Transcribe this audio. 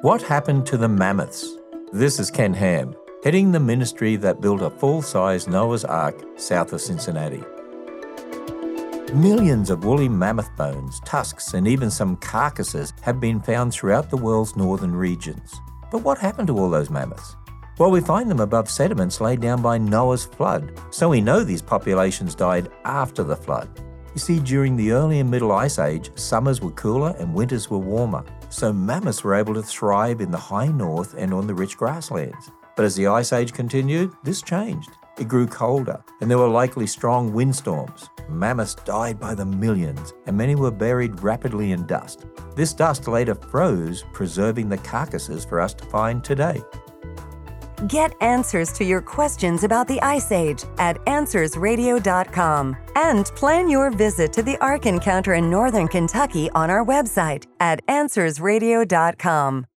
What happened to the mammoths? This is Ken Ham, heading the ministry that built a full-size Noah's Ark south of Cincinnati. Millions of woolly mammoth bones, tusks, and even some carcasses have been found throughout the world's northern regions. But what happened to all those mammoths? Well, we find them above sediments laid down by Noah's flood, so we know these populations died after the flood. You see, during the early and middle ice age, summers were cooler and winters were warmer, so mammoths were able to thrive in the high north and on the rich grasslands. But as the ice age continued, this changed. It grew colder, and there were likely strong windstorms. Mammoths died by the millions, and many were buried rapidly in dust. This dust later froze, preserving the carcasses for us to find today. Get answers to your questions about the Ice Age at AnswersRadio.com and plan your visit to the Ark Encounter in Northern Kentucky on our website at AnswersRadio.com.